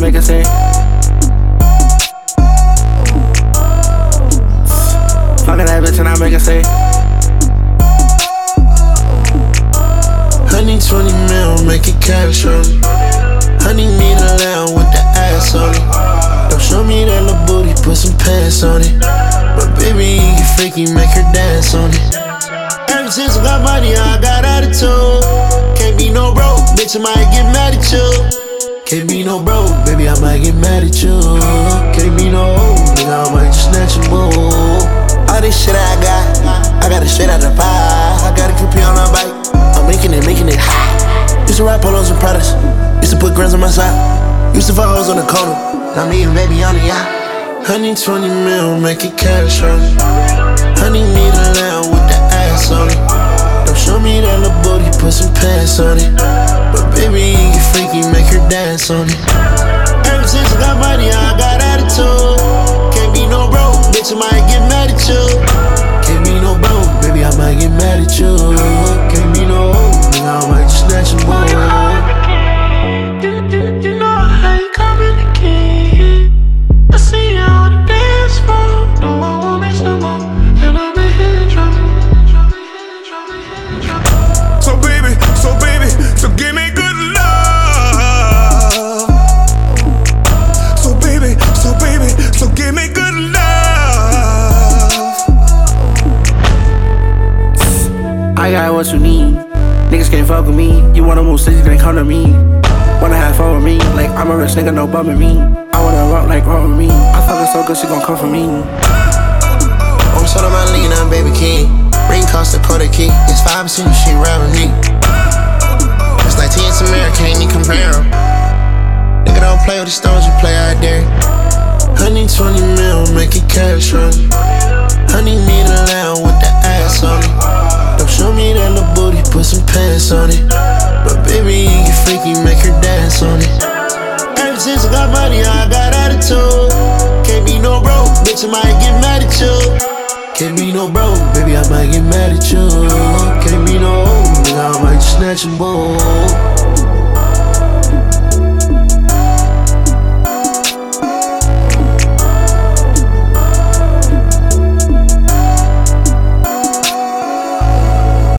make her say. Fucking that bitch and I make her say. 120 mil, make it cash on it. Honey need a lamb with the ass on it. Don't show me that little booty, put some pants on it. But baby, you freaky, make her dance on it. Ever since I got money, I got attitude. Can't be no broke, bitch, I might get mad at you. Can't be no broke, baby, I might get mad at you. Can't be no old, nigga, I might just snatch your boo. All this shit I got it straight out the pie. I got a QP on my bike, I'm making it hot. Used to ride polos and Pradas, used to put grams on my side. Used to fuck hoes on the corner, now me and baby on the yacht. 120 mil, make it cash on it. Honey need a lamb with the ass on it. Don't show me that little booty, put some pants on it. But baby, you freaky, make her dance on it. Ever since I got money, I got attitude. Can't be no broke, bitch, I might get mad at you. Can't be no broke, baby, I might get mad at you. Can't be no old, nigga, I might just snatch your boo. You know how you communicate. I see you on the dance floor. No, I won't miss no more. And I'll be here dropping. So baby, so give me good love. So baby, so give me good love. I got what you need. Niggas can't fuck with me. You wanna move cities, then come to me. Wanna have fun with me, like I'm a rich nigga, no bumming me. I wanna rock like rock with me. I fuck her so good, she gon' come for me. I'm shut on my lean, I'm baby king. Ring cost a quarter key. It's 5% if she ride with me. It's like T and Samara, can't even compare 'em. Nigga don't play with the stones, you play out there. 120 mil, make it cash on it. Honey need a lamb with the ass on it. Don't show me that little booty, put some pants on it. But baby, you freaky, make her dance on it. Ever since I got money, I got attitude. Can't be no broke, bitch, I might get mad at you. Can't be no broke, baby, I might get mad at you. Can't be no old, nigga, I might just snatch your boo.